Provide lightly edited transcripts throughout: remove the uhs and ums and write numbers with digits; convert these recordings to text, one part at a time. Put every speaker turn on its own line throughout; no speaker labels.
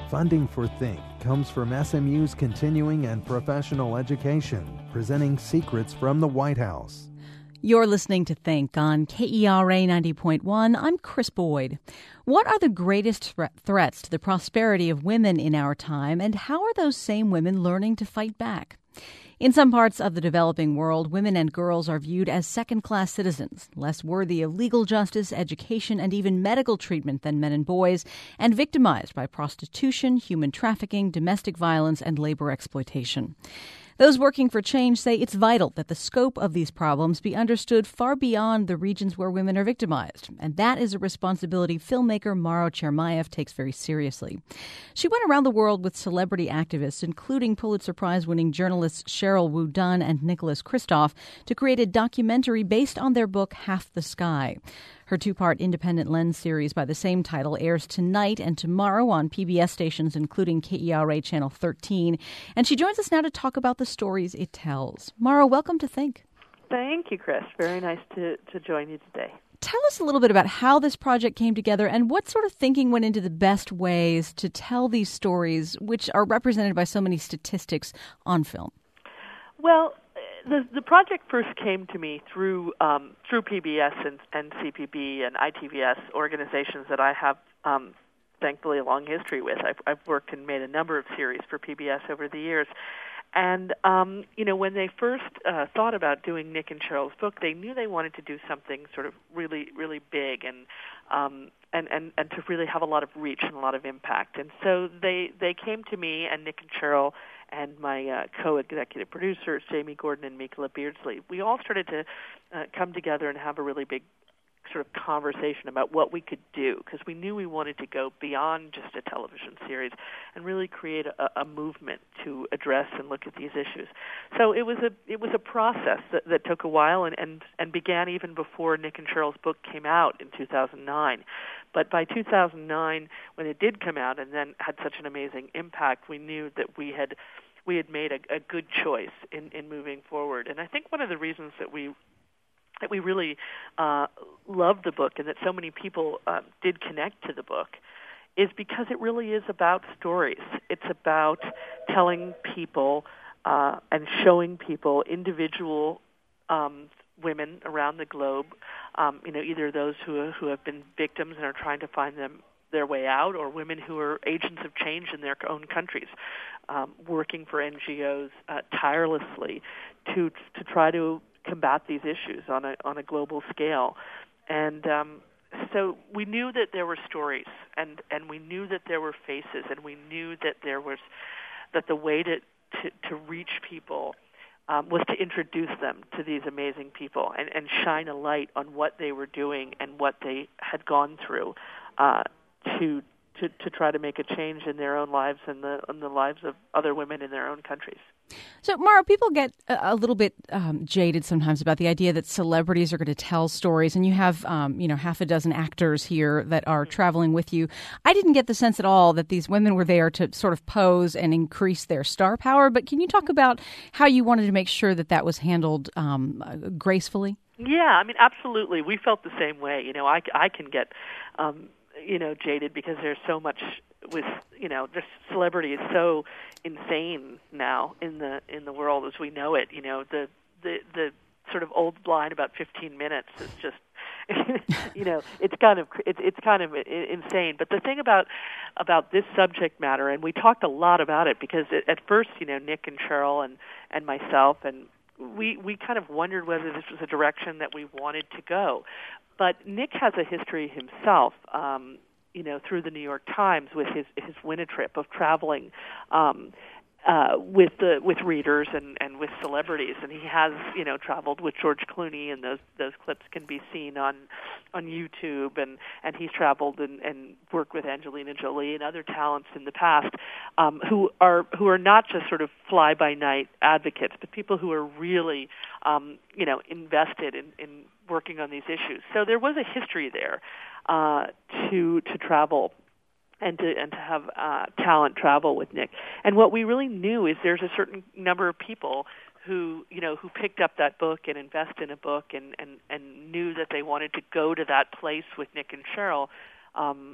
Funding for Think comes from SMU's continuing and professional education, presenting secrets from the White House.
You're listening to Think on KERA 90.1. I'm Chris Boyd. What are the greatest threats to the prosperity of women in our time, and how are those same women learning to fight back? In some parts of the developing world, women and girls are viewed as second-class citizens, less worthy of legal justice, education, and even medical treatment than men and boys, and victimized by prostitution, human trafficking, domestic violence, and labor exploitation. Those working for change say it's vital that the scope of these problems be understood far beyond the regions where women are victimized. And that is a responsibility filmmaker Mauro Chermayeff takes very seriously. She went around the world with celebrity activists, including Pulitzer Prize-winning journalists Sheryl Wu Dunn and Nicholas Kristof, to create a documentary based on their book Half the Sky. Her two-part Independent Lens series by the same title airs tonight and tomorrow on PBS stations, including KERA Channel 13. And she joins us now to talk about the stories it tells. Mauro, welcome to Think.
Thank you, Chris. Very nice to join you today.
Tell us a little bit about how this project came together and what sort of thinking went into the best ways to tell these stories, which are represented by so many statistics on film.
Well, the project first came to me through PBS and CPB and ITVS, organizations that I have, thankfully, a long history with. I've worked and made a number of series for PBS over the years. And, when they first thought about doing Nick and Cheryl's book, they knew they wanted to do something sort of really, really big and to really have a lot of reach and a lot of impact. And so they came to me and Nick and Cheryl and my co-executive producers, Jamie Gordon and Mikola Beardsley. We all started to come together and have a really big sort of conversation about what we could do, because we knew we wanted to go beyond just a television series and really create a movement to address and look at these issues. So it was a process that took a while and began even before Nick and Cheryl's book came out in 2009. But by 2009, when it did come out and then had such an amazing impact, we knew that we had made a good choice in moving forward. And I think one of the reasons that we really loved the book and that so many people did connect to the book is because it really is about stories. It's about telling people and showing people individual women around the globe, either those who have been victims and are trying to find their way out, or women who are agents of change in their own countries, working for NGOs tirelessly to try to combat these issues on a global scale. And so we knew that there were stories, and we knew that there were faces, and we knew that the way to reach people was to introduce them to these amazing people and shine a light on what they were doing and what they had gone through to try to make a change in their own lives and the lives of other women in their own countries.
So, Mauro, people get a little bit jaded sometimes about the idea that celebrities are going to tell stories, and you have, half a dozen actors here that are traveling with you. I didn't get the sense at all that these women were there to sort of pose and increase their star power, but can you talk about how you wanted to make sure that was handled gracefully?
Yeah, absolutely. We felt the same way. I can get jaded because there's so much with just celebrity is so insane now in the world as we know it. The sort of old line about 15 minutes is just it's kind of insane. But the thing about this subject matter, and we talked a lot about it because at first Nick and Cheryl and myself and we kind of wondered whether this was a direction that we wanted to go. But Nick has a history himself, through the New York Times with his Winnetrip of traveling with readers and with celebrities, and he has traveled with George Clooney, and those clips can be seen on YouTube, and he's traveled and worked with Angelina Jolie and other talents in the past who are not just sort of fly by night advocates, but people who are really invested in working on these issues. So there was a history there to travel and to have talent travel with Nick. And what we really knew is there's a certain number of people who picked up that book and invest in a book and knew that they wanted to go to that place with Nick and Cheryl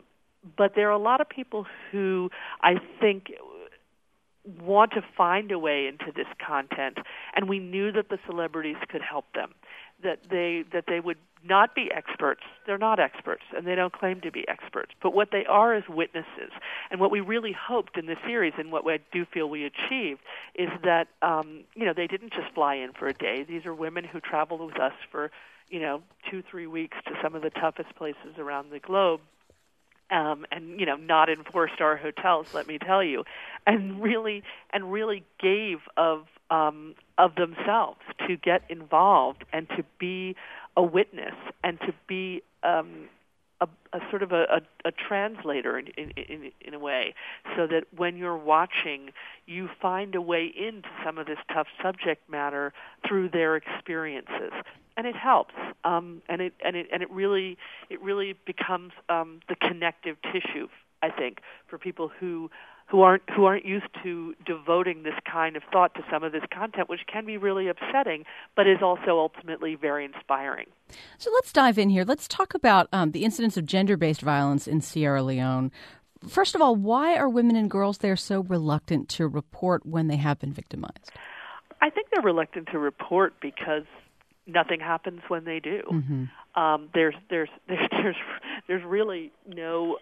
But there are a lot of people who I think want to find a way into this content, and we knew that the celebrities could help them, that they would not be experts. They're not experts, and they don't claim to be experts. But what they are is witnesses. And what we really hoped in the series, and what I do feel we achieved, is that they didn't just fly in for a day. These are women who traveled with us for 2-3 weeks to some of the toughest places around the globe. Not in 4-star hotels, let me tell you, and really gave of themselves to get involved and to be a witness and to be a sort of a translator in a way, so that when you're watching, you find a way into some of this tough subject matter through their experiences. And it helps, and it really becomes the connective tissue, I think, for people who aren't used to devoting this kind of thought to some of this content, which can be really upsetting, but is also ultimately very inspiring.
So let's dive in here. Let's talk about the incidence of gender-based violence in Sierra Leone. First of all, why are women and girls there so reluctant to report when they have been victimized?
I think they're reluctant to report because nothing happens when they do. Mm-hmm. There's really no.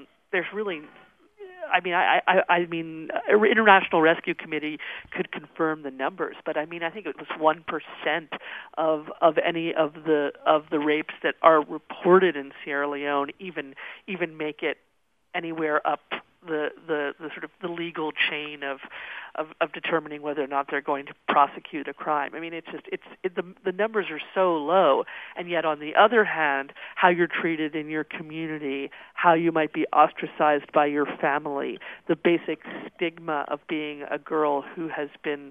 I mean, International Rescue Committee could confirm the numbers, but I think it was 1% of any of the rapes that are reported in Sierra Leone even make it anywhere up the sort of the legal chain of determining whether or not they're going to prosecute a crime. I mean, the numbers are so low, and yet on the other hand, how you're treated in your community, how you might be ostracized by your family, the basic stigma of being a girl who has been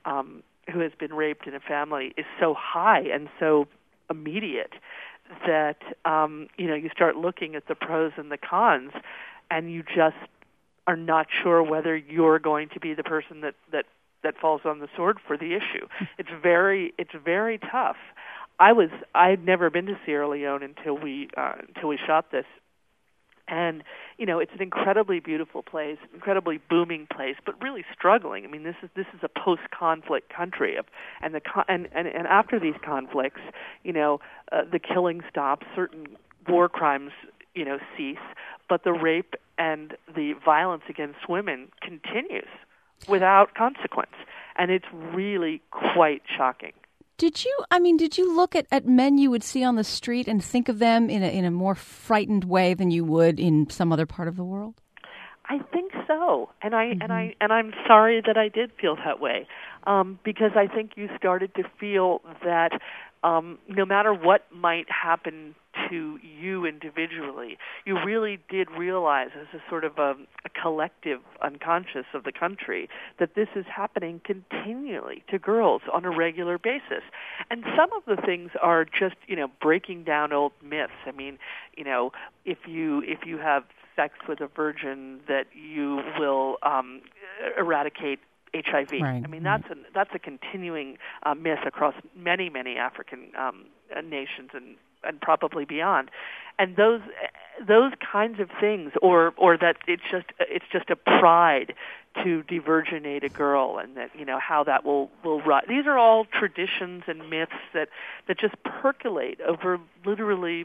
raped in a family is so high and so immediate that you start looking at the pros and the cons, and you just are not sure whether you're going to be the person that falls on the sword for the issue. It's very tough. I'd never been to Sierra Leone until we shot this, and it's an incredibly beautiful place, incredibly booming place, but really struggling. I mean, this is a post-conflict country, and after these conflicts, the killing stops, certain war crimes cease, but the rape and the violence against women continues without consequence, and it's really quite shocking.
Did you look at men you would see on the street and think of them in a more frightened way than you would in some other part of the world?
I think so, and I'm sorry that I did feel that way, because I think you started to feel that no matter what might happen to you individually, you really did realize as a sort of a collective unconscious of the country that this is happening continually to girls on a regular basis. And some of the things are just, breaking down old myths. I mean, if you have sex with a virgin, that you will eradicate HIV.
Right.
I mean, that's a continuing myth across many African nations and probably beyond. And those kinds of things, or that it's just a pride to devirginate a girl, and that how that will rot. These are all traditions and myths that just percolate over literally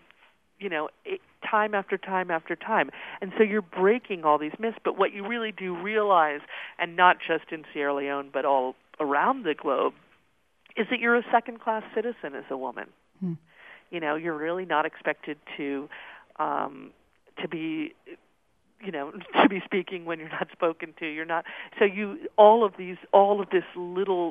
time after time after time. And so you're breaking all these myths, but what you really do realize, and not just in Sierra Leone, but all around the globe, is that you're a second-class citizen as a woman. You're really not expected to be speaking when you're not spoken to. You're not. So all of these little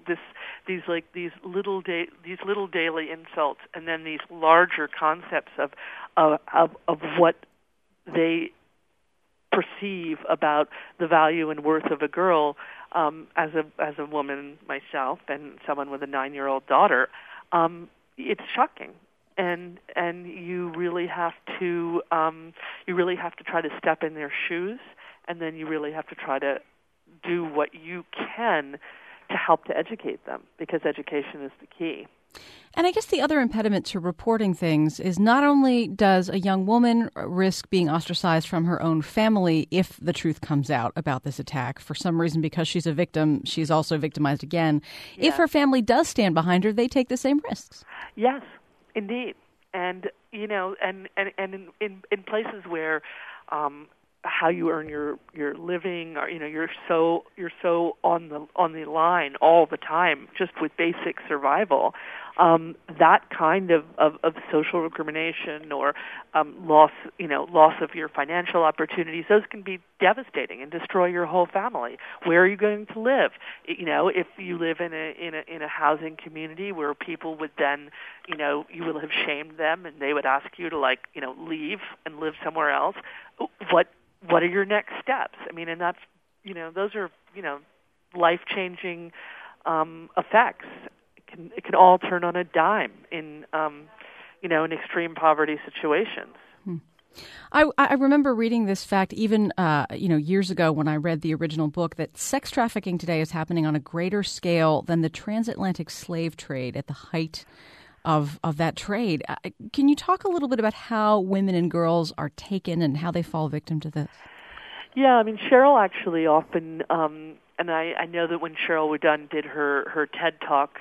daily insults, and then these larger concepts of what they perceive about the value and worth of a girl, as a woman myself and someone with a 9-year-old daughter, it's shocking. And you really have to try to step in their shoes, and then you really have to try to do what you can to help to educate them, because education is the key.
And I guess the other impediment to reporting things is not only does a young woman risk being ostracized from her own family if the truth comes out about this attack, for some reason because she's a victim, she's also victimized again. Yeah. If her family does stand behind her, they take the same risks.
Yes, indeed. And, and in places where how you earn your living, or you're so on the line all the time, just with basic survival. That kind of social recrimination or loss of your financial opportunities, those can be devastating and destroy your whole family. Where are you going to live? If you live in a housing community where people would then, you will have shamed them and they would ask you to leave and live somewhere else. What are your next steps? I mean, and that's, those are, life-changing effects. It can all turn on a dime in extreme poverty situations.
I remember reading this fact even, years ago when I read the original book, that sex trafficking today is happening on a greater scale than the transatlantic slave trade at the height of that trade. Can you talk a little bit about how women and girls are taken and how they fall victim to this?
Yeah, I mean, Cheryl actually often, and I know that when Cheryl Dunn did her TED Talk,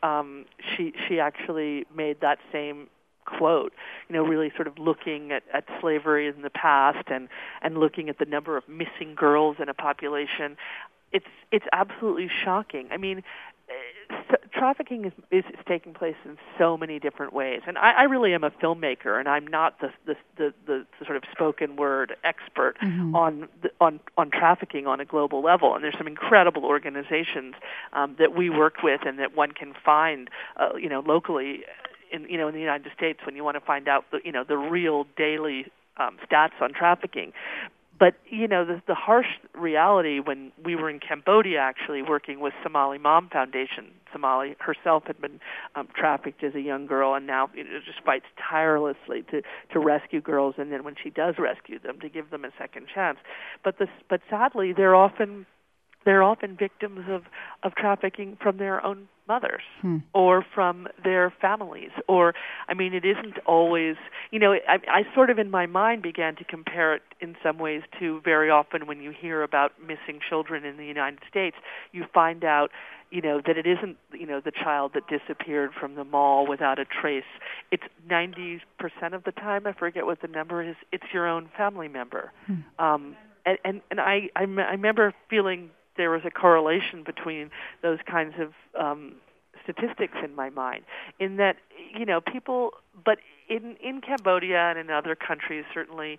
she actually made that same quote, really sort of looking at slavery in the past and looking at the number of missing girls in a population. It's absolutely shocking. I mean, trafficking is taking place in so many different ways, and I really am a filmmaker, and I'm not the sort of spoken word expert on trafficking on a global level. And there's some incredible organizations that we work with, and that one can find, locally in the United States when you want to find out the real daily stats on trafficking. But, the harsh reality when we were in Cambodia actually working with Somali Mom Foundation, Somali herself had been trafficked as a young girl and now just fights tirelessly to rescue girls, and then when she does rescue them, to give them a second chance. But sadly, they're often victims of trafficking from their own mothers or from their families. Or, I mean, it isn't always, I sort of in my mind began to compare it in some ways to very often when you hear about missing children in the United States, you find out, that it isn't, the child that disappeared from the mall without a trace. It's 90% of the time, I forget what the number is, it's your own family member. And I remember feeling there was a correlation between those kinds of statistics in my mind, in that, people, but in Cambodia and in other countries certainly,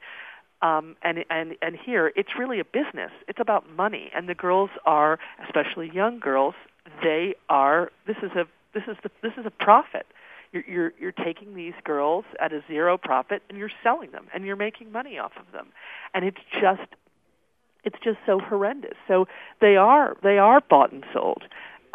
and here, it's really a business. It's about money, and the girls are, especially young girls, this is a profit. You're taking these girls at a zero profit, and you're selling them, and you're making money off of them, and it's just so horrendous. So they are bought and sold,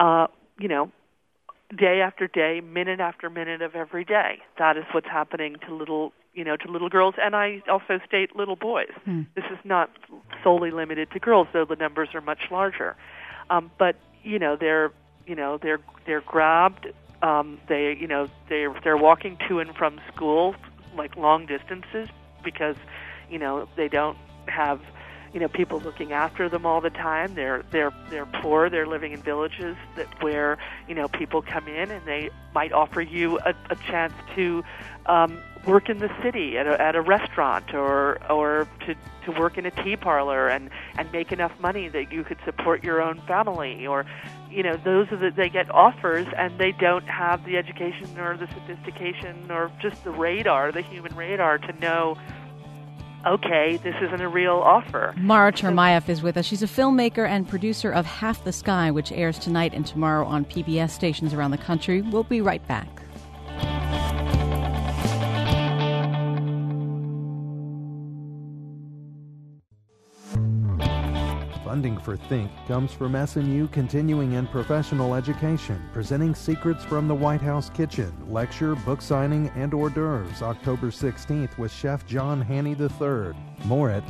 day after day, minute after minute of every day. That is what's happening to little girls, and I also state little boys. This is not solely limited to girls, though the numbers are much larger. But they're grabbed. They're walking to and from school like long distances because they don't have people looking after them all the time. They're poor. They're living in villages where people come in and they might offer you a chance to work in the city at a restaurant or to work in a tea parlor and make enough money that you could support your own family, or they get offers and they don't have the education or the sophistication or just the human radar to know, okay, this isn't a real offer.
Mara Chermayeff is with us. She's a filmmaker and producer of Half the Sky, which airs tonight and tomorrow on PBS stations around the country. We'll be right back.
Funding for Think comes from SMU Continuing and Professional Education, presenting Secrets from the White House Kitchen, lecture, book signing, and hors d'oeuvres, October 16th with Chef John Haney III. More at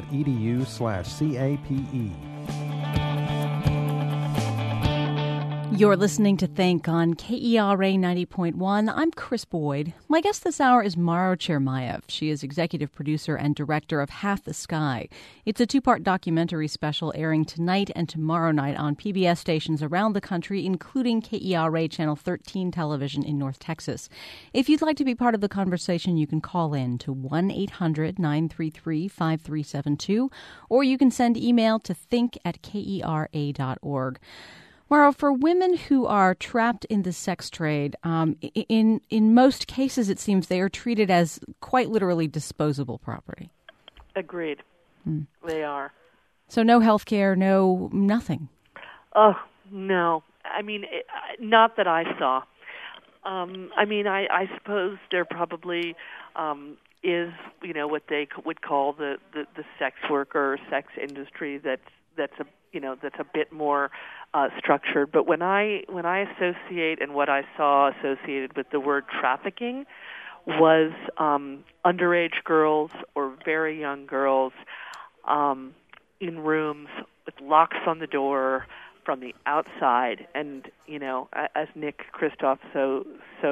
smu.edu/CAPE.
You're listening to Think on KERA 90.1. I'm Chris Boyd. My guest this hour is Mauro Chermayeff. She is executive producer and director of Half the Sky. It's a two-part documentary special airing tonight and tomorrow night on PBS stations around the country, including KERA Channel 13 television in North Texas. If you'd like to be part of the conversation, you can call in to 1-800-933-5372, or you can send email to think@kera.org. Mauro, for women who are trapped in the sex trade, in most cases, it seems they are treated as quite literally disposable property.
Agreed. They are.
So no health care, no nothing.
Oh, no. I mean, not that I saw. I suppose there probably is, what they would call the sex worker or sex industry that's a bit more structured. But when I associate, and what I saw associated with the word trafficking was underage girls or very young girls in rooms with locks on the door from the outside. And, as Nick Kristof so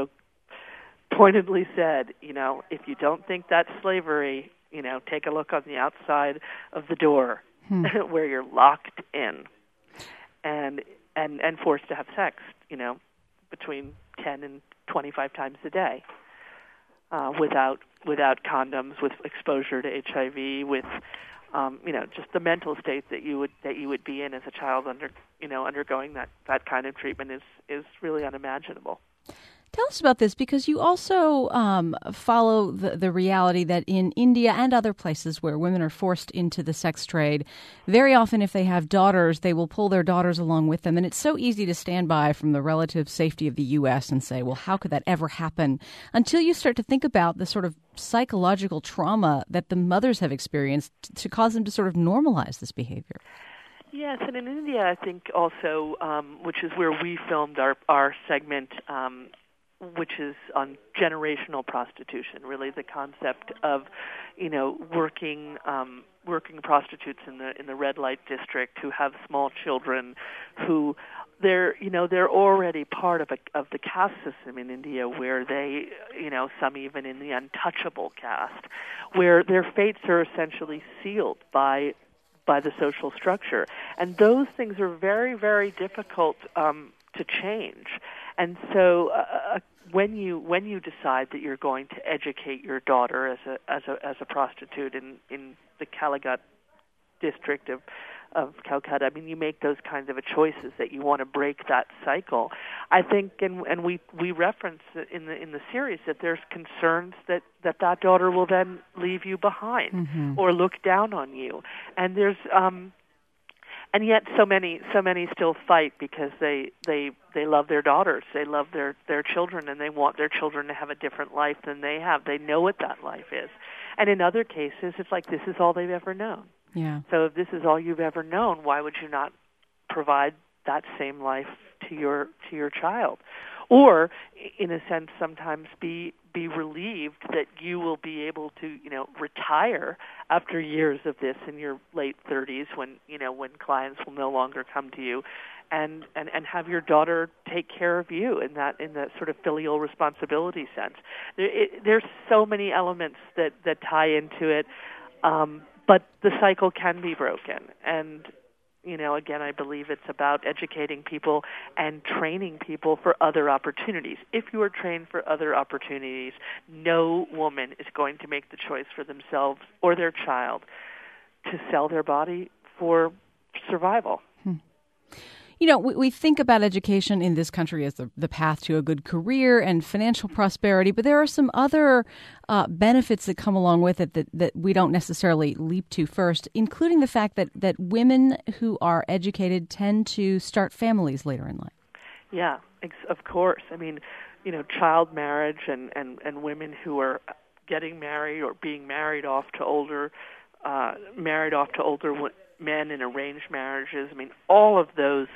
pointedly said, if you don't think that's slavery, take a look on the outside of the door where you're locked in and forced to have sex, between 10 and 25 times a day, without condoms, with exposure to HIV, with just the mental state that you would be in as a child undergoing that kind of treatment is really unimaginable.
Tell us about this, because you also follow the reality that in India and other places where women are forced into the sex trade, very often if they have daughters, they will pull their daughters along with them. And it's so easy to stand by from the relative safety of the U.S. and say, well, how could that ever happen? Until you start to think about the sort of psychological trauma that the mothers have experienced to cause them to sort of normalize this behavior.
Yes, and in India, I think also, which is where we filmed our segment, which is on generational prostitution, really the concept of, working prostitutes in the red light district who have small children, who they're already part of the caste system in India, where they, some even in the untouchable caste, where their fates are essentially sealed by the social structure, and those things are very, very difficult to change. And so, when you decide that you're going to educate your daughter as a prostitute in the Kalighat district of Calcutta, you make those kinds of choices that you want to break that cycle. I think, and we reference in the series that there's concerns that daughter will then leave you behind or look down on you, and there's and yet so many still fight because they love their daughters, they love their children, and they want their children to have a different life than they have. They know what that life is. And in other cases, it's like this is all they've ever known.
Yeah.
So if this is all you've ever known, why would you not provide that same life to your child? Or, in a sense, sometimes be relieved that you will be able to, retire after years of this in your late 30s, when clients will no longer come to you, and have your daughter take care of you in that sort of filial responsibility sense. There's so many elements that tie into it, but the cycle can be broken. And again, I believe it's about educating people and training people for other opportunities. If you are trained for other opportunities, no woman is going to make the choice for themselves or their child to sell their body for survival.
We think about education in this country as the path to a good career and financial prosperity, but there are some other benefits that come along with it that we don't necessarily leap to first, including the fact that women who are educated tend to start families later in life.
Yeah, of course. Child marriage and women who are getting married or being married off to older men in arranged marriages. All of those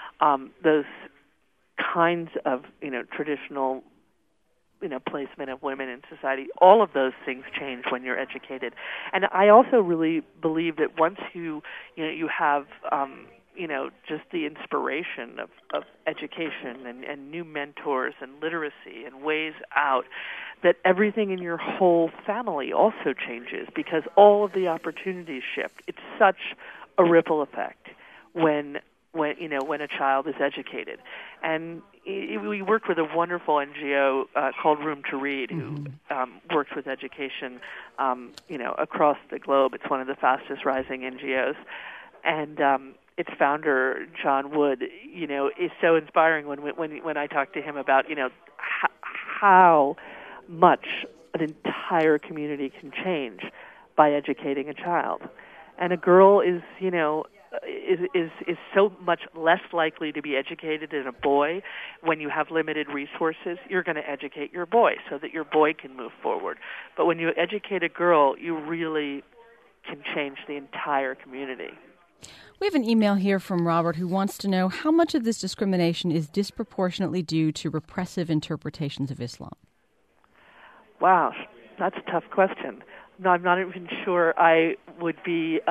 kinds of traditional placement of women in society. All of those things change when you're educated. And I also really believe that once you have just the inspiration of education and new mentors and literacy and ways out, that everything in your whole family also changes because all of the opportunities shift. It's such a ripple effect when a child is educated. And we work with a wonderful NGO called Room to Read, who works with education, across the globe. It's one of the fastest rising NGOs. And its founder, John Wood, is so inspiring when I talk to him about, how much an entire community can change by educating a child. And a girl is so much less likely to be educated than a boy. When you have limited resources, you're going to educate your boy so that your boy can move forward. But when you educate a girl, you really can change the entire community.
We have an email here from Robert who wants to know how much of this discrimination is disproportionately due to repressive interpretations of Islam.
Wow, that's a tough question. No, I'm not even sure I would be...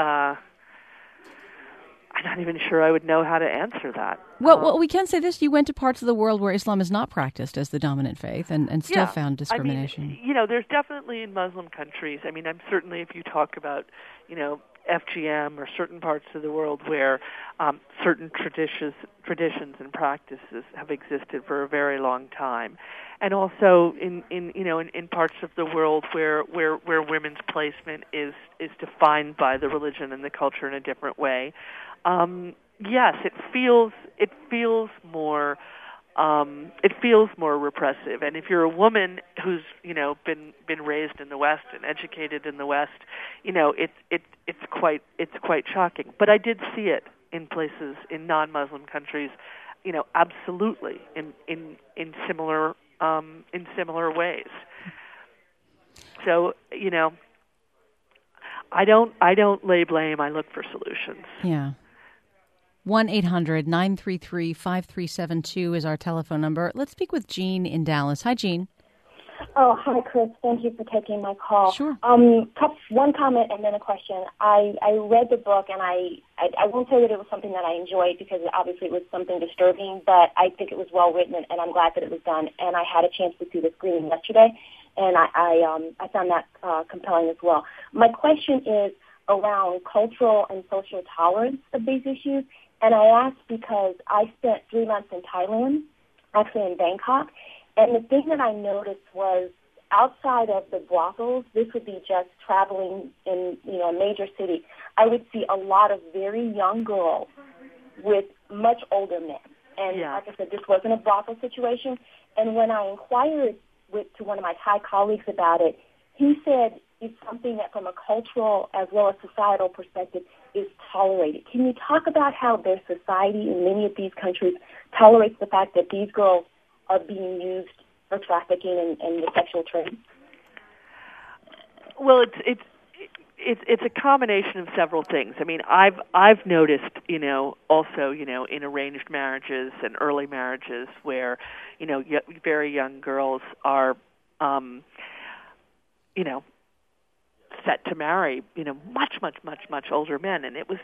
I'm not even sure I would know how to answer that.
Well, we can say this. You went to parts of the world where Islam is not practiced as the dominant faith and still found discrimination.
There's definitely in Muslim countries. I'm certainly, if you talk about, FGM or certain parts of the world where certain traditions and practices have existed for a very long time. And also in parts of the world where women's placement is defined by the religion and the culture in a different way. Yes, it feels more repressive. And if you're a woman who's been raised in the West and educated in the West, it's quite shocking. But I did see it in places in non-Muslim countries, absolutely in similar ways. So I don't lay blame. I look for solutions.
Yeah. 1-800-933-5372 is our telephone number. Let's speak with Jean in Dallas. Hi, Jean.
Oh, hi, Chris. Thank you for taking my call.
Sure.
One comment and then a question. I read the book, and I won't say that it was something that I enjoyed because obviously it was something disturbing, but I think it was well written, and I'm glad that it was done. And I had a chance to see the screening yesterday, and I found that compelling as well. My question is around cultural and social tolerance of these issues. And I asked because I spent 3 months in Thailand, actually in Bangkok, and the thing that I noticed was outside of the brothels, this would be just traveling in a major city, I would see a lot of very young girls with much older men. And like I said, this wasn't a brothel situation. And when I inquired to one of my Thai colleagues about it, he said it's something that from a cultural as well as societal perspective is tolerated. Can you talk about how their society in many of these countries tolerates the fact that these girls are being used for trafficking and the sexual trade?
Well, it's a combination of several things. I've noticed, also, in arranged marriages and early marriages where, very young girls are, set to marry, much older men, and it was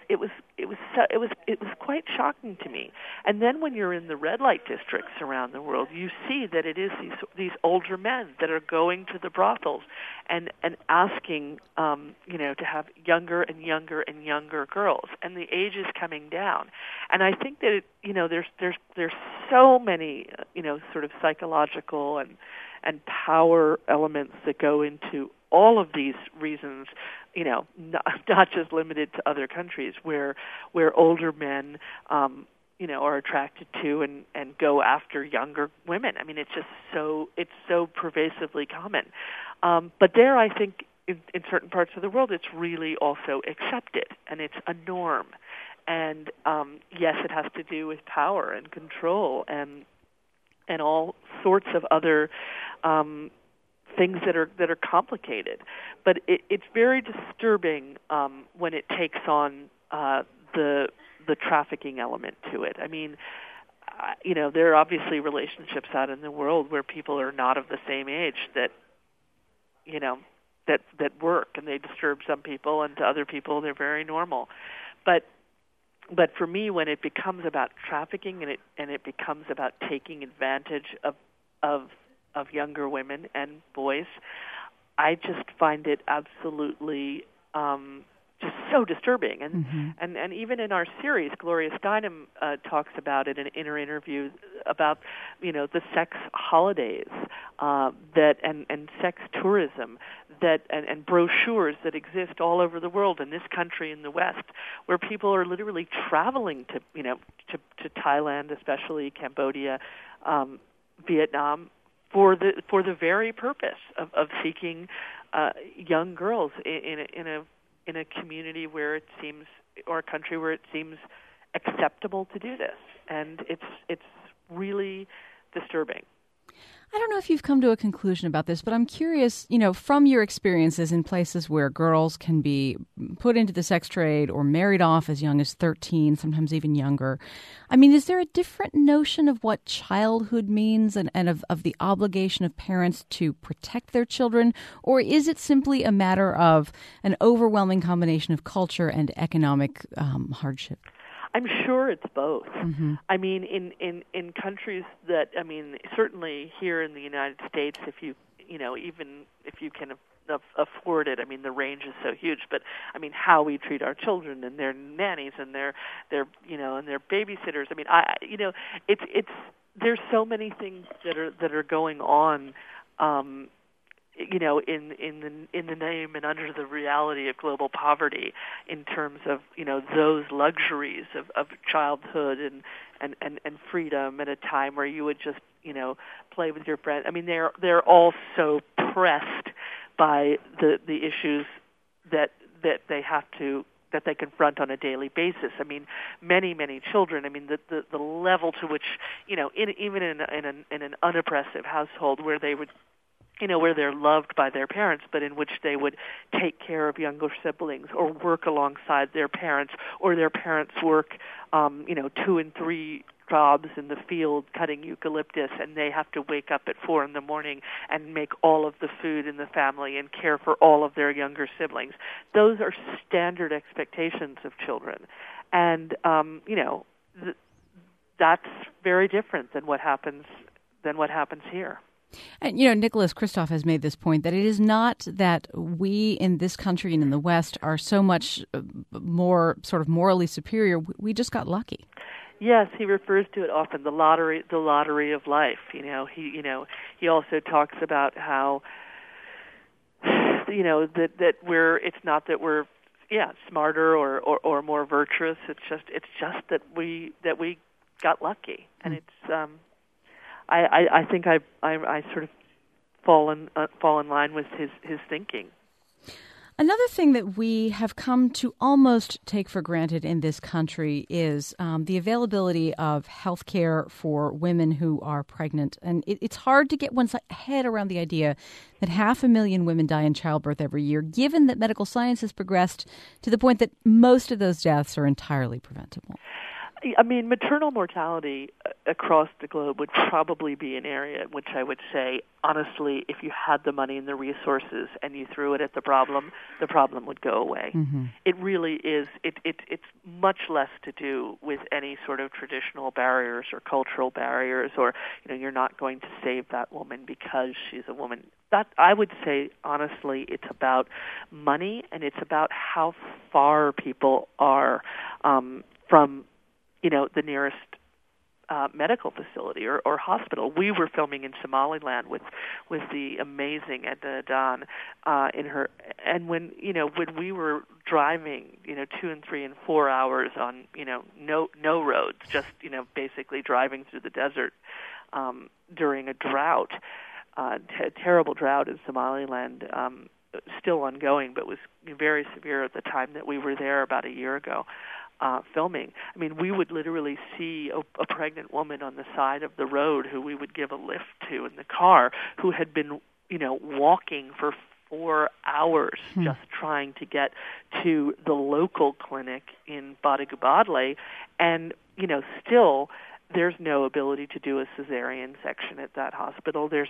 quite shocking to me. And then when you're in the red light districts around the world, you see that it is these older men that are going to the brothels and asking, to have younger and younger girls, and the age is coming down. And I think that there's so many sort of psychological and power elements that go into all of these reasons, not just limited to other countries where older men, are attracted to and go after younger women. It's just so pervasively common. But there, I think, in certain parts of the world, it's really also accepted, and it's a norm. And yes, it has to do with power and control and all sorts of other things that are complicated, but it's very disturbing when it takes on the trafficking element to it. There are obviously relationships out in the world where people are not of the same age that work, and they disturb some people, and to other people they're very normal. But but for me, when it becomes about trafficking and it becomes about taking advantage of younger women and boys, I just find it absolutely just so disturbing. And even in our series, Gloria Steinem talks about it in her interview about the sex holidays that and sex tourism that and brochures that exist all over the world, in this country in the West, where people are literally traveling to to Thailand, especially Cambodia, Vietnam, for the very purpose of seeking young girls in a community where it seems, or a country where it seems acceptable to do this, and it's really disturbing.
I don't know if you've come to a conclusion about this, but I'm curious, from your experiences in places where girls can be put into the sex trade or married off as young as 13, sometimes even younger. I mean, is there a different notion of what childhood means and of the obligation of parents to protect their children? Or is it simply a matter of an overwhelming combination of culture and economic hardship?
I'm sure it's both. I mean, in countries that, certainly here in the United States, if you even if you can afford it, the range is so huge. But how we treat our children and their nannies and their and their babysitters. It's there's so many things that are going on. In the name and under the reality of global poverty, in terms of those luxuries of childhood and freedom at a time where you would just play with your friends. They're all so pressed by the issues that they confront on a daily basis. Many children. The level to which even in an unoppressive household where they would. Where they're loved by their parents, but in which they would take care of younger siblings or work alongside their parents, or their parents work, 2 and 3 jobs in the field cutting eucalyptus, and they have to wake up at 4 a.m. and make all of the food in the family and care for all of their younger siblings. Those are standard expectations of children. And, that's very different than what happens here.
And, Nicholas Kristof has made this point that it is not that we in this country and in the West are so much more sort of morally superior. We just got lucky.
Yes, he refers to it often, the lottery of life. He also talks about how, that it's not that we're, smarter or more virtuous. It's just that we got lucky, and it's. I think I sort of fall in line with his thinking.
Another thing that we have come to almost take for granted in this country is the availability of health care for women who are pregnant. And it's hard to get one's head around the idea that 500,000 women die in childbirth every year, given that medical science has progressed to the point that most of those deaths are entirely preventable.
Maternal mortality across the globe would probably be an area in which I would say, honestly, if you had the money and the resources and you threw it at the problem would go away. It really is. It's much less to do with any sort of traditional barriers or cultural barriers, or you're not going to save that woman because she's a woman. That, I would say, honestly, it's about money, and it's about how far people are from the nearest medical facility or hospital. We were filming in Somaliland with the amazing Edna Adan and when we were driving 2 and 3 and 4 hours on no roads, just basically driving through the desert during a drought, terrible drought in Somaliland, still ongoing, but was very severe at the time that we were there about a year ago. Filming. We would literally see a pregnant woman on the side of the road who we would give a lift to in the car, who had been, walking for 4 hours just trying to get to the local clinic in Badagubadle, and, still there's no ability to do a cesarean section at that hospital. That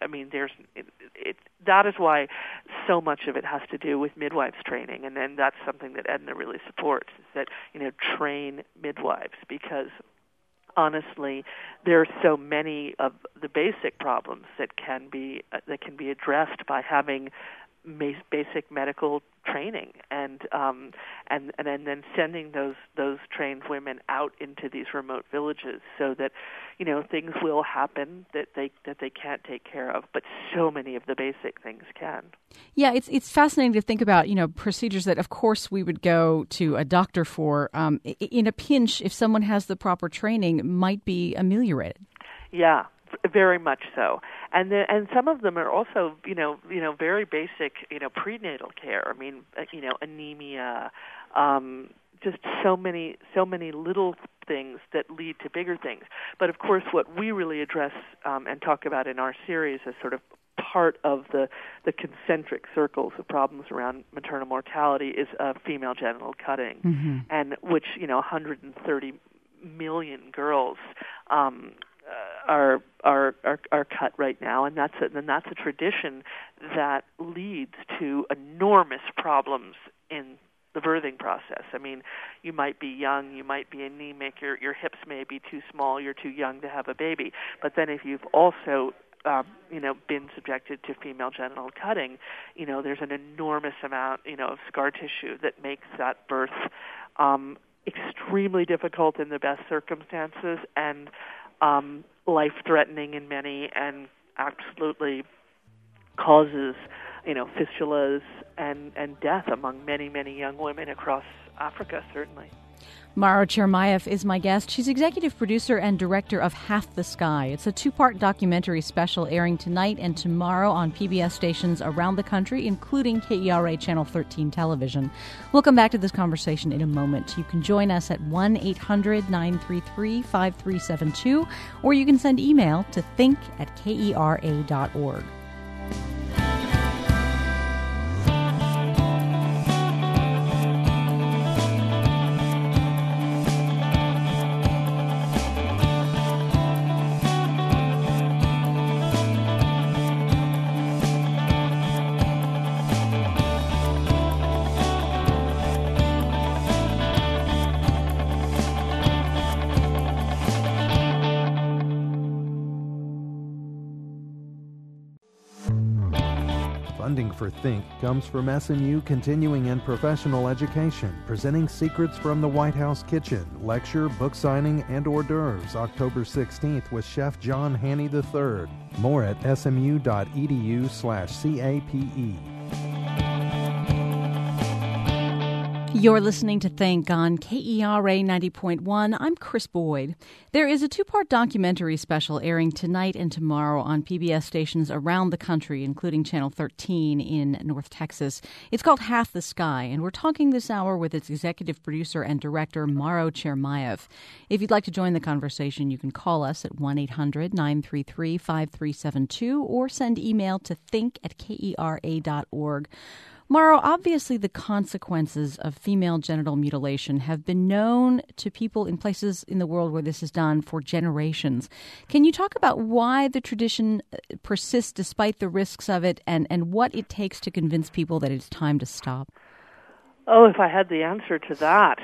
is why so much of it has to do with midwives training, and then that's something that Edna really supports, is that, train midwives, because honestly, there are so many of the basic problems that can be addressed by having basic medical training, and then sending those trained women out into these remote villages, so that things will happen that they can't take care of, but so many of the basic things can.
Yeah, it's fascinating to think about procedures that, of course, we would go to a doctor for. In a pinch, if someone has the proper training, might be ameliorated.
Yeah. Very much so, and some of them are also very basic prenatal care. I mean anemia, just so many little things that lead to bigger things. But of course, what we really address and talk about in our series as sort of part of the concentric circles of problems around maternal mortality is female genital cutting, and which 130 million girls are cut right now, and that's a tradition that leads to enormous problems in the birthing process. I mean, you might be young, you might be anemic, your hips may be too small, you're too young to have a baby. But then if you've also been subjected to female genital cutting, there's an enormous amount of scar tissue that makes that birth extremely difficult in the best circumstances, and life-threatening in many, and absolutely causes, fistulas and death among many, many young women across Africa, certainly.
Mauro Chermayeff is my guest. She's executive producer and director of Half the Sky. It's a 2-part documentary special airing tonight and tomorrow on PBS stations around the country, including KERA Channel 13 television. We'll come back to this conversation in a moment. You can join us at 1-800-933-5372, or you can send email to think@kera.org.
Funding for Think comes from SMU Continuing and Professional Education, presenting Secrets from the White House Kitchen, lecture, book signing, and hors d'oeuvres, October 16th with Chef John Haney III. More at smu.edu/CAPE.
You're listening to Think on KERA 90.1. I'm Chris Boyd. There is a 2-part documentary special airing tonight and tomorrow on PBS stations around the country, including Channel 13 in North Texas. It's called Half the Sky, and we're talking this hour with its executive producer and director, Mauro Chermayeff. If you'd like to join the conversation, you can call us at 1-800-933-5372 or send email to think@kera.org. Mauro, obviously the consequences of female genital mutilation have been known to people in places in the world where this is done for generations. Can you talk about why the tradition persists despite the risks of it, and what it takes to convince people that it's time to stop?
Oh, if I had the answer to that,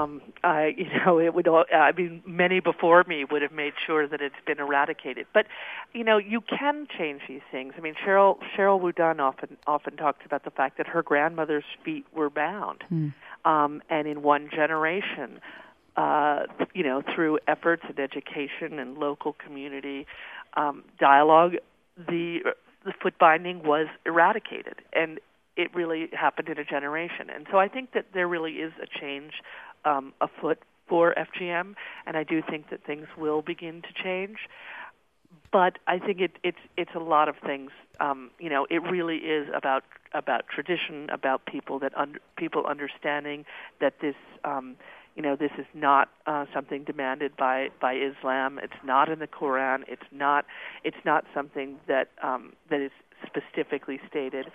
many before me would have made sure that it's been eradicated. But, you can change these things. I mean, Cheryl Wudunn often talked about the fact that her grandmother's feet were bound, and in one generation, through efforts and education and local community dialogue, the foot binding was eradicated, and it really happened in a generation. And so I think that there really is a change afoot for FGM, and I do think that things will begin to change. But I think it's a lot of things. It really is about tradition, about people understanding that this this is not something demanded by Islam. It's not in the Quran. It's not something that is specifically stated.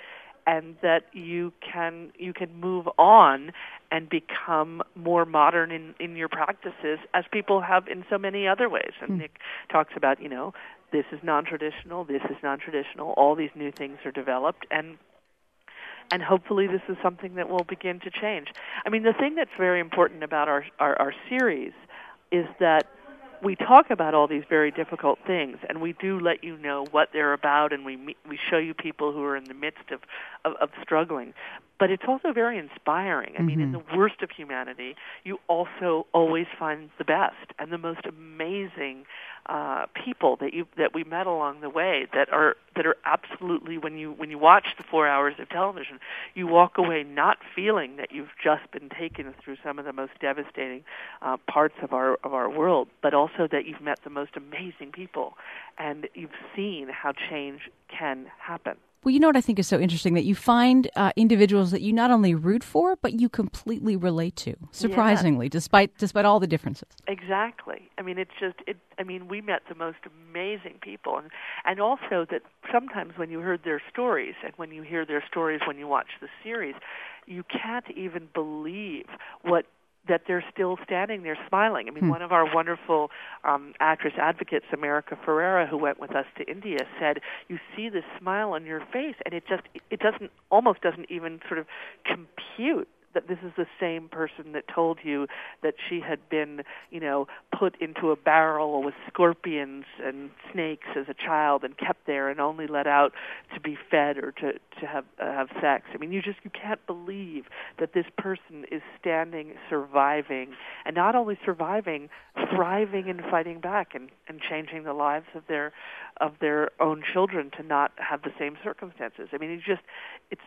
and that you can move on and become more modern in your practices, as people have in so many other ways. And Nick talks about, this is non-traditional, all these new things are developed, and hopefully this is something that will begin to change. I mean, the thing that's very important about our series is that we talk about all these very difficult things, and we do let you know what they're about, and we show you people who are in the midst of struggling. But it's also very inspiring. I mean, in the worst of humanity, you also always find the best and the most amazing people that we met along the way that are absolutely, when you watch the 4 hours of television, you walk away not feeling that you've just been taken through some of the most devastating parts of our world, but also that you've met the most amazing people and you've seen how change can happen.
Well, you know what I think is so interesting? That you find individuals that you not only root for, but you completely relate to, surprisingly, despite all the differences.
Exactly. I mean, we met the most amazing people. And also that sometimes when you heard their stories, and when you hear their stories when you watch the series, you can't even believe that they're still standing there smiling. I mean, one of our wonderful actress advocates, America Ferrera, who went with us to India, said, you see this smile on your face, and it almost doesn't even sort of compute that this is the same person that told you that she had been, put into a barrel with scorpions and snakes as a child and kept there and only let out to be fed or to have sex. I mean, you can't believe that this person is standing, surviving, and not only surviving, thriving and fighting back and changing the lives of their own children to not have the same circumstances. I mean, it's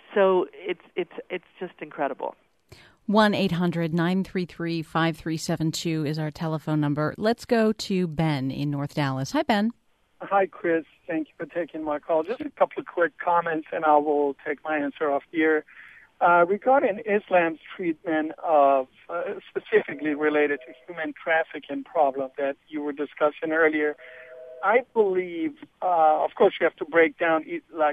just incredible.
1-800-933-5372 is our telephone number. Let's go to Ben in North Dallas. Hi, Ben.
Hi, Chris. Thank you for taking my call. Just a couple of quick comments, and I will take my answer off the air. Regarding Islam's treatment of, specifically related to human trafficking problem that you were discussing earlier, I believe, of course, you have to break down,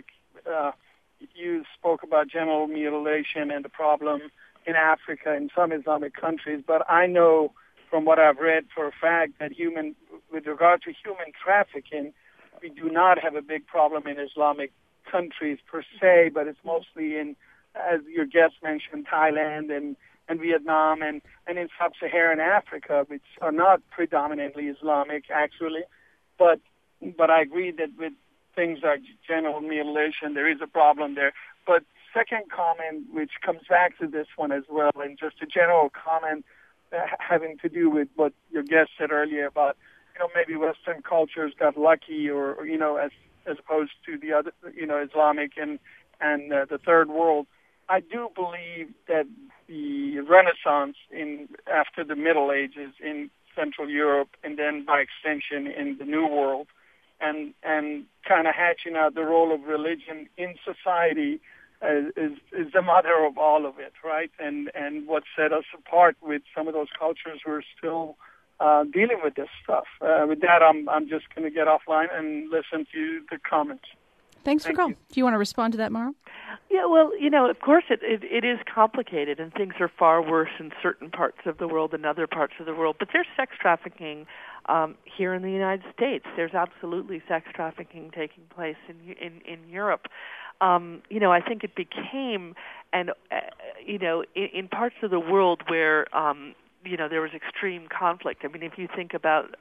you spoke about genital mutilation and the problem in Africa in some Islamic countries, but I know from what I've read for a fact that with regard to human trafficking, we do not have a big problem in Islamic countries per se, but it's mostly in, as your guest mentioned, Thailand and Vietnam and in sub-Saharan Africa, which are not predominantly Islamic actually, but I agree that with things like genital mutilation, there is a problem there. But second comment, which comes back to this one as well, and just a general comment having to do with what your guest said earlier about, maybe Western cultures got lucky or as opposed to the other, Islamic and the third world. I do believe that the Renaissance after the Middle Ages in Central Europe and then by extension in the New World and kind of hatching out the role of religion in society is the mother of all of it, right? And what set us apart with some of those cultures who are still dealing with this stuff. With that, I'm just going to get offline and listen to the comments.
Thanks for calling. Do you want to respond to that, Mara?
Yeah, well, of course it is complicated, and things are far worse in certain parts of the world than other parts of the world. But there's sex trafficking here in the United States. There's absolutely sex trafficking taking place in Europe. I think it became, in parts of the world where, there was extreme conflict. I mean, if you think about,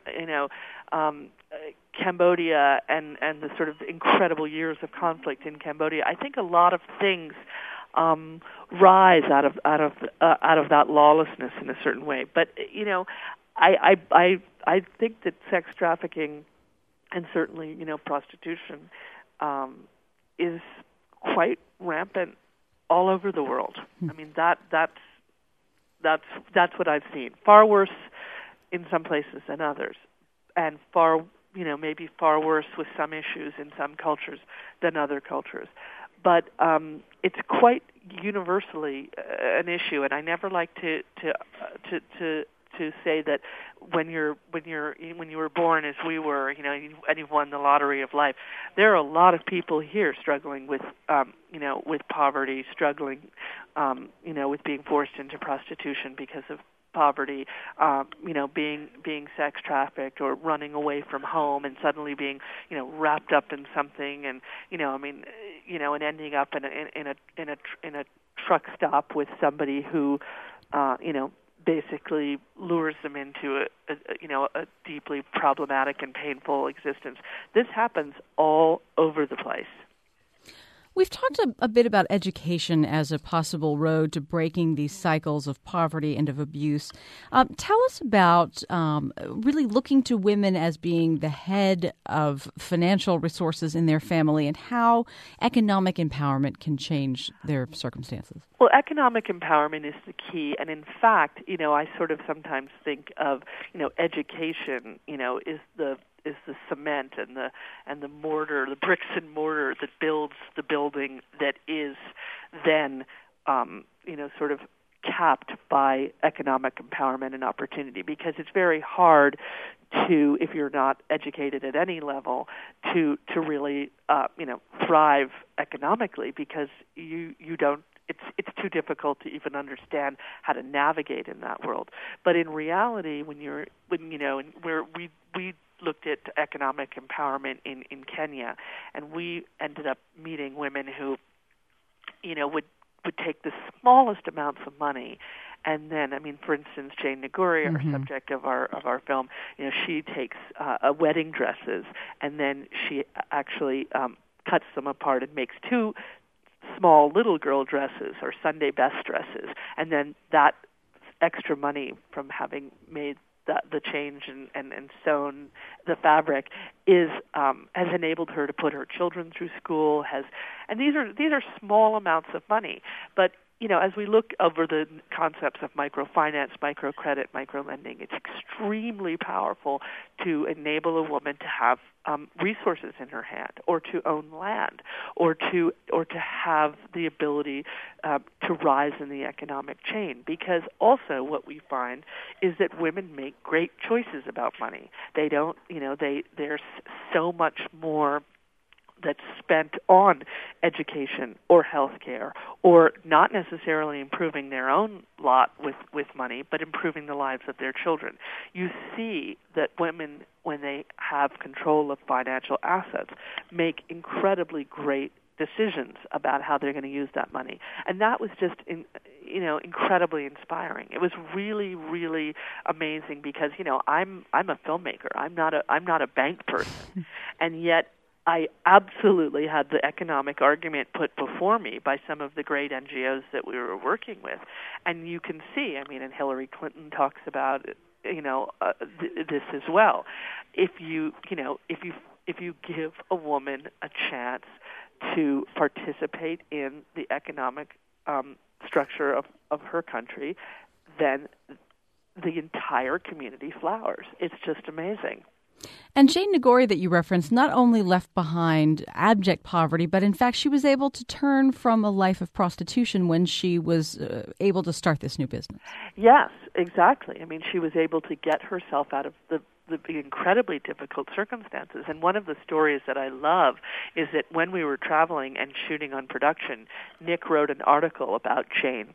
Cambodia and the sort of incredible years of conflict in Cambodia, I think a lot of things rise out of that lawlessness in a certain way. But, I think that sex trafficking and certainly, prostitution is quite rampant all over the world. I mean, that's what I've seen. Far worse in some places than others, and maybe far worse with some issues in some cultures than other cultures. But it's quite universally an issue, and I never like to to say that when you were born as we were, and you've won the lottery of life. There are a lot of people here struggling with with poverty, struggling with being forced into prostitution because of poverty, being sex trafficked or running away from home and suddenly being, wrapped up in something, and and ending up in a truck stop with somebody who, basically lures them into a deeply problematic and painful existence. This happens all over the place.
We've talked a bit about education as a possible road to breaking these cycles of poverty and of abuse. Tell us about really looking to women as being the head of financial resources in their family and how economic empowerment can change their circumstances.
Well, economic empowerment is the key, and in fact, I sort of sometimes think of, education, is the cement and the mortar, the bricks and mortar that builds the building that is then, sort of capped by economic empowerment and opportunity, because it's very hard to, if you're not educated at any level, to really, thrive economically, because you don't. It's too difficult to even understand how to navigate in that world. But in reality, when we looked at economic empowerment in Kenya, and we ended up meeting women who, would take the smallest amounts of money, and then, for instance, Jane Naguri, our subject of our film, she takes wedding dresses, and then she actually cuts them apart and makes two small little girl dresses or Sunday best dresses, and then that extra money from having made the change and sewn the fabric has enabled her to put her children through school. And these are small amounts of money, but as we look over the concepts of microfinance, microcredit, microlending, it's extremely powerful to enable a woman to have resources in her hand, or to own land, or to have the ability to rise in the economic chain. Because also what we find is that women make great choices about money. They don't, there's so much more that's spent on education or healthcare, or not necessarily improving their own lot with money, but improving the lives of their children. You see that women, when they have control of financial assets, make incredibly great decisions about how they're going to use that money. And that was just incredibly inspiring. It was really, really amazing, because I'm a filmmaker. I'm not a bank person, and yet I absolutely had the economic argument put before me by some of the great NGOs that we were working with. And you can see, and Hillary Clinton talks about, this as well. If you give a woman a chance to participate in the economic structure of her country, then the entire community flowers. It's just amazing.
And Jane Naguri, that you referenced, not only left behind abject poverty, but in fact she was able to turn from a life of prostitution when she was able to start this new business.
Yes, exactly. She was able to get herself out of the incredibly difficult circumstances. And one of the stories that I love is that when we were traveling and shooting on production, Nick wrote an article about Jane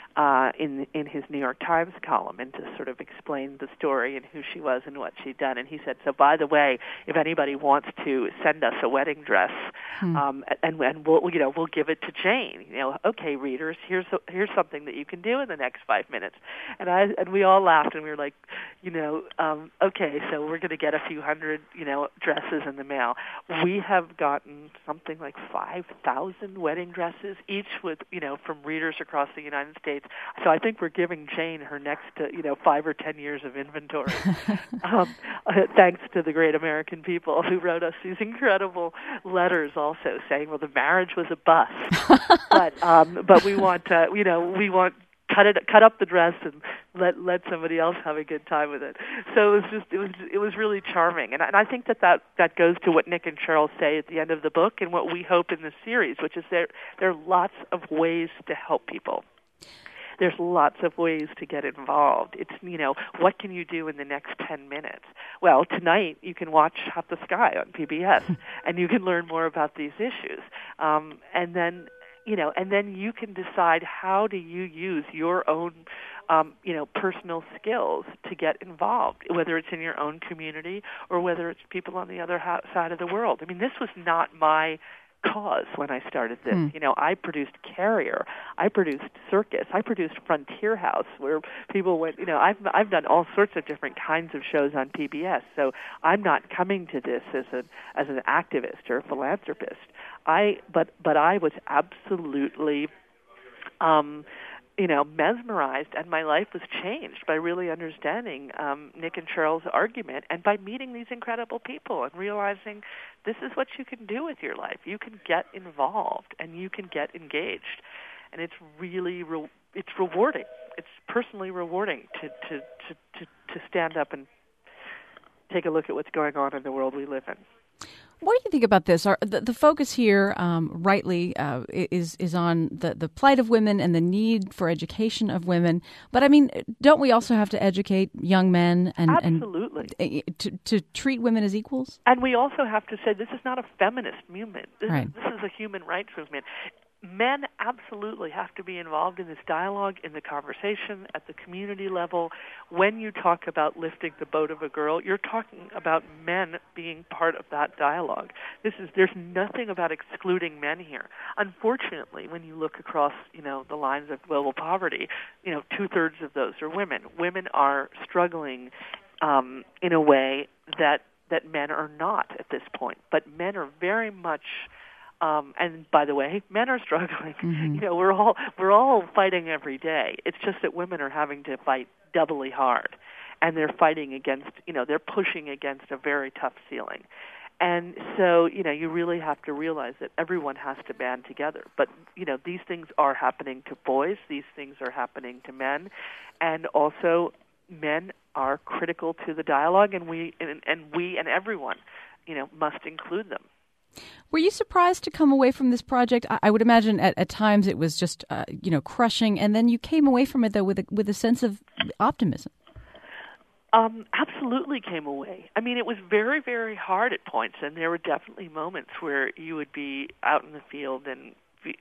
in his New York Times column, and to sort of explain the story and who she was and what she'd done. And he said, so by the way, if anybody wants to send us a wedding dress, and we'll give it to Jane. Okay, readers, here's something that you can do in the next 5 minutes. And we all laughed, and we were like, okay, so we're going to get a few hundred, dresses in the mail. We have gotten something like 5,000 wedding dresses, each with, from readers across the United States. So I think we're giving Jane her next, 5 or 10 years of inventory, thanks to the great American people who wrote us these incredible letters, also saying, well, the marriage was a bust, but we want, cut up the dress and let somebody else have a good time with it. So it was really charming, and I think that goes to what Nick and Cheryl say at the end of the book, and what we hope in the series, which is there are lots of ways to help people. there's lots of ways to get involved. It's, what can you do in the next 10 minutes? Well, tonight you can watch Half the Sky on PBS, and you can learn more about these issues. And then you can decide how do you use your own, personal skills to get involved, whether it's in your own community or whether it's people on the other side of the world. I mean, this was not my cause when I started this. I produced Carrier, I produced Circus, I produced Frontier House, where people went. I've done all sorts of different kinds of shows on PBS. So I'm not coming to this as an activist or a philanthropist. But I was absolutely, mesmerized, and my life was changed by really understanding Nick and Cheryl's argument, and by meeting these incredible people and realizing this is what you can do with your life. You can get involved and you can get engaged, and it's really it's rewarding. It's personally rewarding to stand up and take a look at what's going on in the world we live in.
What do you think about this? The focus here, rightly, is on the plight of women and the need for education of women. But I mean, don't we also have to educate young men
Absolutely.
and to treat women as equals?
And we also have to say this is not a feminist movement. This is a human rights movement. Men absolutely have to be involved in this dialogue, in the conversation, at the community level. When you talk about lifting the boat of a girl, you're talking about men being part of that dialogue. There's nothing about excluding men here. Unfortunately, when you look across, the lines of global poverty, 2/3 of those are women. Women are struggling in a way that men are not at this point. But men are very much. And by the way, men are struggling.
Mm-hmm.
We're all fighting every day. It's just that women are having to fight doubly hard, and they're fighting against. They're pushing against a very tough ceiling. And so, you really have to realize that everyone has to band together. But these things are happening to boys. These things are happening to men, and also men are critical to the dialogue, and we and everyone, must include them.
Were you surprised to come away from this project? I would imagine at times it was just, crushing, and then you came away from it, though, with a sense of optimism.
Absolutely came away. I mean, it was very, very hard at points, and there were definitely moments where you would be out in the field and,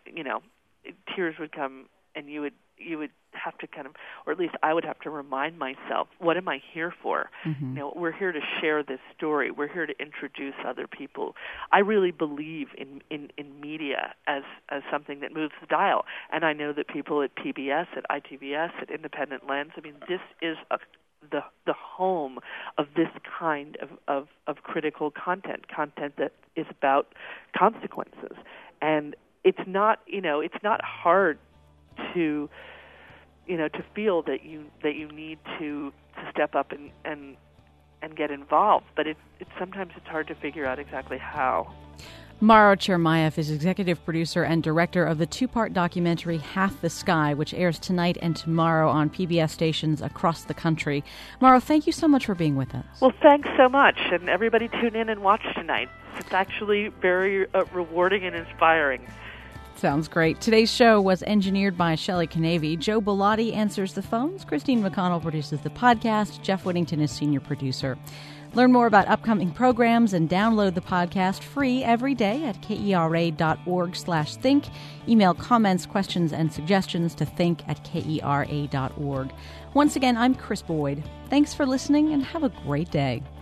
tears would come, and you would have to kind of, or at least I would have to remind myself, what am I here for?
Mm-hmm.
We're here to share this story. We're here to introduce other people. I really believe in media as something that moves the dial. And I know that people at PBS, at ITVS, at Independent Lens, I mean, this is the home of this kind of critical content that is about consequences. And it's not hard to feel that you need to step up and get involved, but sometimes it's hard to figure out exactly how.
Mauro Chermayeff is executive producer and director of the two-part documentary Half the Sky, which airs tonight and tomorrow on PBS stations across the country. Mauro, thank you so much for being with us.
Well, thanks so much, and everybody tune in and watch tonight. It's actually very rewarding and inspiring.
Sounds great. Today's show was engineered by Shelley Canavy. Joe Bellotti answers the phones. Christine McConnell produces the podcast. Jeff Whittington is senior producer. Learn more about upcoming programs and download the podcast free every day at kera.org/think. Email comments, questions, and suggestions to think@kera.org. Once again, I'm Chris Boyd. Thanks for listening and have a great day.